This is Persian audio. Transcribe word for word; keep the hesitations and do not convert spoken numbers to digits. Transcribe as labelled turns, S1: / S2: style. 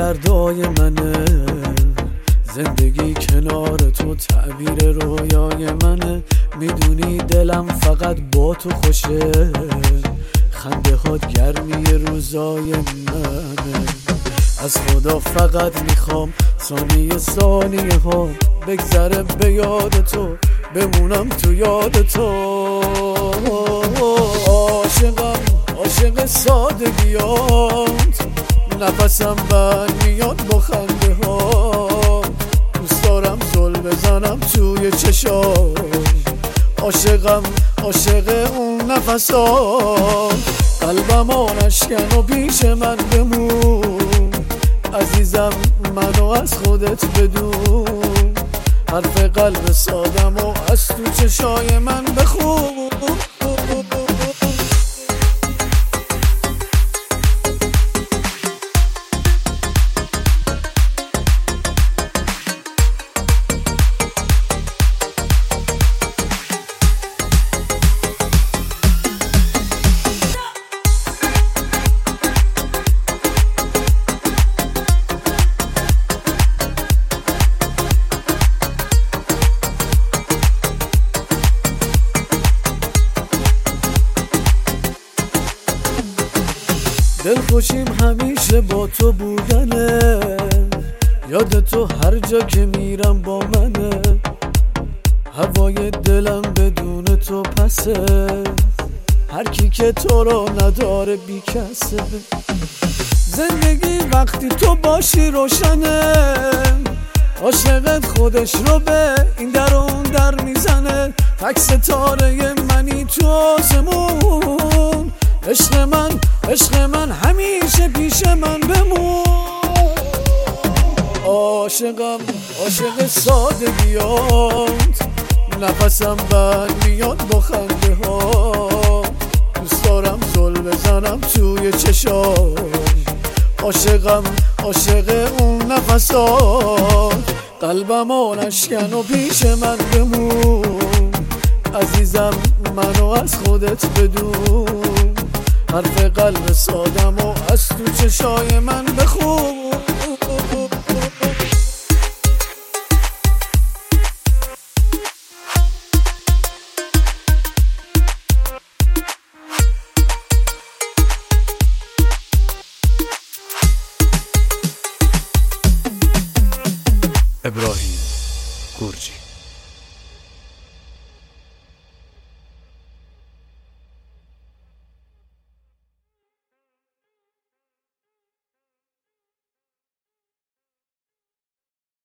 S1: دردای منه، زندگی کنار تو تعبیر رویای منه. میدونی دلم فقط با تو خوشه، خنده هات گرمی روزای منه. از خدا فقط میخوام ثانیه ثانیه ها بگذره به یاد تو، بمونم تو یاد تو. عاشقم عاشق سادگیات، نفسم بند میاد با خنده ها. دوست دارم زل بزنم توی چشام، عاشقم عاشق اون نفسات. قلبم آنشکن و پیش من بمون، عزیزم منو از خودت بدون. حرف قلب سادم و از تو چشای من بخون. دلخوشیم همیشه با تو بودنه، یاد تو هر جا که میرم با منه. هوای دلم بدون تو پسه، هر کی که تو رو نداره بی کسه. زندگی وقتی تو باشی روشنه، عاشقت خودش رو به این در و اون در میزنه. تک ستاره منی تو آسمون، عشق من عشق من همیشه پیش من بمون. عاشقم عاشق سادگیات، نفسم بند میاد با خنده ها. دوست دارم زل بزنم توی چشام، عاشقم عاشق اون نفسات. قلبم آنشکن و پیش من بمون، عزیزم منو از خودت بدون. حرف قلب سادم و از تو چشای من بخون.
S2: ابراهیم